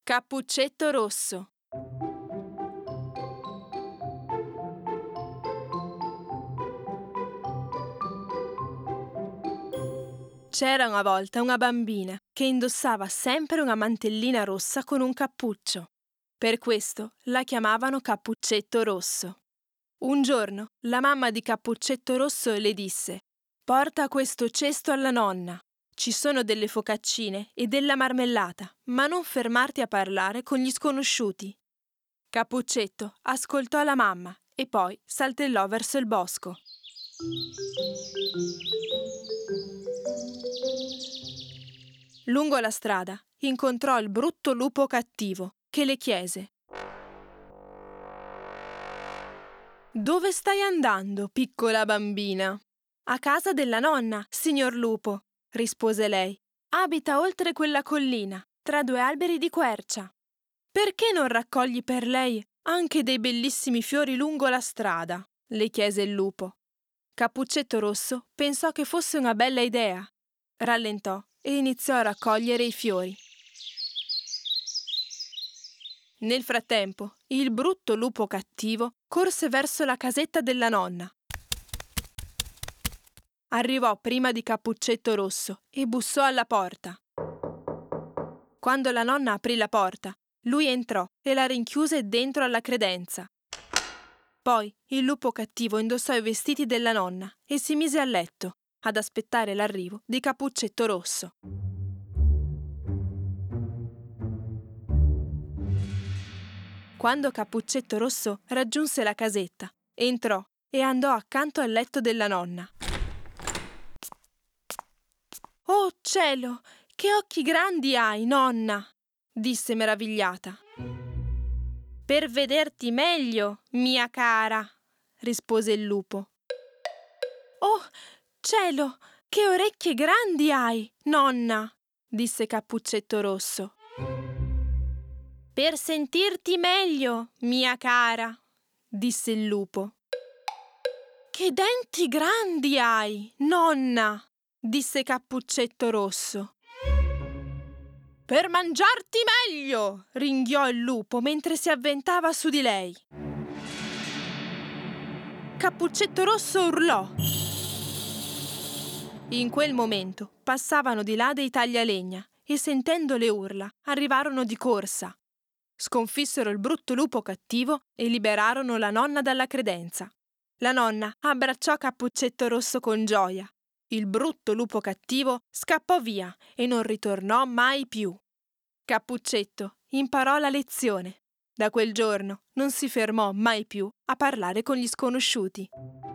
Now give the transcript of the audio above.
Cappuccetto rosso. C'era una volta una bambina che indossava sempre una mantellina rossa con un cappuccio. Per questo la chiamavano Cappuccetto Rosso. Un giorno la mamma di Cappuccetto Rosso le disse: «Porta questo cesto alla nonna. Ci sono delle focaccine e della marmellata, ma non fermarti a parlare con gli sconosciuti». Cappuccetto ascoltò la mamma e poi saltellò verso il bosco. Lungo la strada incontrò il brutto lupo cattivo che le chiese: «Dove stai andando, piccola bambina?» «A casa della nonna, signor lupo», rispose lei. «Abita oltre quella collina, tra due alberi di quercia». «Perché non raccogli per lei anche dei bellissimi fiori lungo la strada?» le chiese il lupo. Cappuccetto Rosso pensò che fosse una bella idea. Rallentò e iniziò a raccogliere i fiori. Nel frattempo, il brutto lupo cattivo corse verso la casetta della nonna. Arrivò prima di Cappuccetto Rosso e bussò alla porta. Quando la nonna aprì la porta, lui entrò e la rinchiuse dentro alla credenza. Poi il lupo cattivo indossò i vestiti della nonna e si mise a letto ad aspettare l'arrivo di Cappuccetto Rosso. Quando Cappuccetto Rosso raggiunse la casetta, entrò e andò accanto al letto della nonna. «Oh cielo, che occhi grandi hai, nonna!» disse meravigliata. «Per vederti meglio, mia cara», rispose il lupo. «Oh cielo, che orecchie grandi hai, nonna!» disse Cappuccetto Rosso. «Per sentirti meglio, mia cara», disse il lupo. «Che denti grandi hai, nonna!» disse Cappuccetto Rosso. «Per mangiarti meglio!» ringhiò il lupo mentre si avventava su di lei. Cappuccetto Rosso urlò. In quel momento passavano di là dei taglialegna e, sentendo le urla, arrivarono di corsa. Sconfissero il brutto lupo cattivo e liberarono la nonna dalla credenza. La nonna abbracciò Cappuccetto Rosso con gioia. Il brutto lupo cattivo scappò via e non ritornò mai più. Cappuccetto imparò la lezione. Da quel giorno non si fermò mai più a parlare con gli sconosciuti.